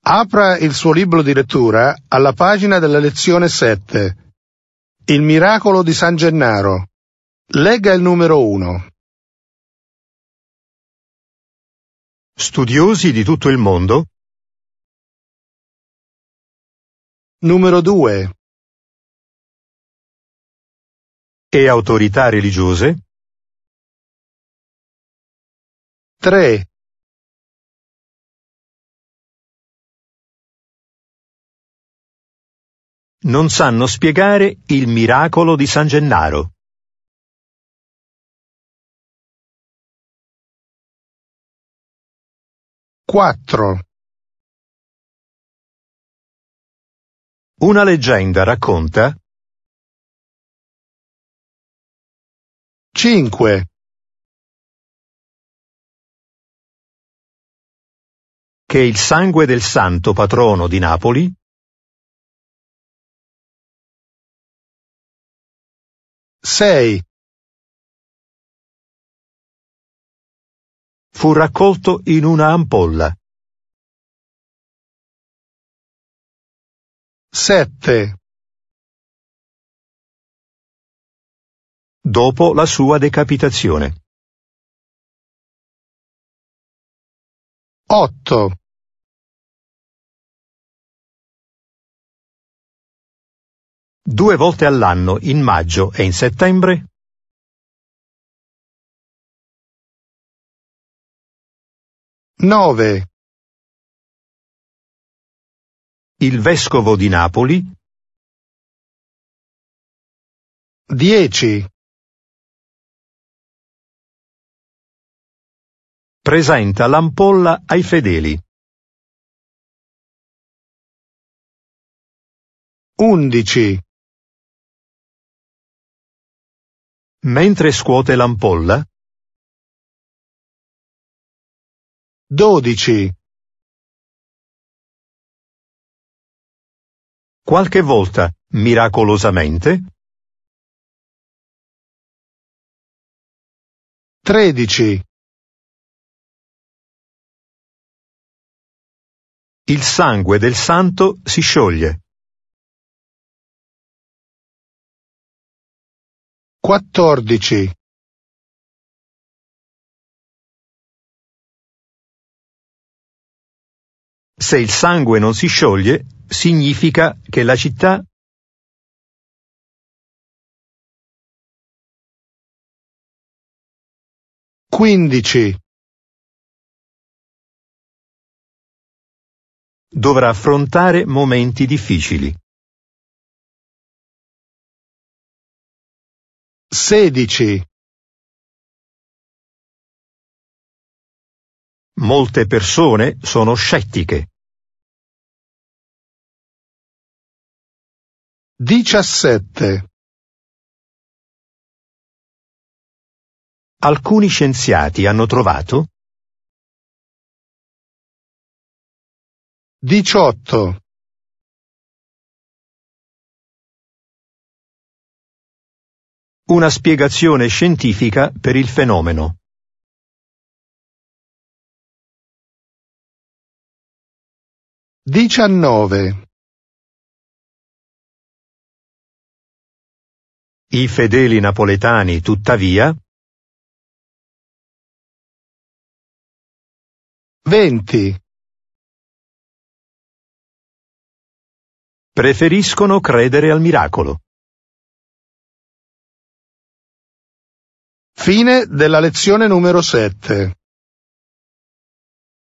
Apra il suo libro di lettura alla pagina della lezione 7. Il miracolo di San Gennaro. Legga il numero 1. Studiosi di tutto il mondo. Numero 2. E autorità religiose. 3. Non sanno spiegare il miracolo di San Gennaro. 4. Una leggenda racconta 5. che il sangue del santo patrono di Napoli 6. fu raccolto in una ampolla. 7. Dopo la sua decapitazione. 8. Due volte all'anno, in maggio e in settembre, 9. il vescovo di Napoli 10. presenta l'ampolla ai fedeli. 11. Mentre scuote l'ampolla, 12. qualche volta, miracolosamente, 13. il sangue del santo si scioglie. 14. Se il sangue non si scioglie, significa che la città 15. dovrà affrontare momenti difficili. 16. Molte persone sono scettiche. 17. Alcuni scienziati hanno trovato 18. una spiegazione scientifica per il fenomeno. 19. I fedeli napoletani, tuttavia, 20. preferiscono credere al miracolo. Fine della lezione numero 7.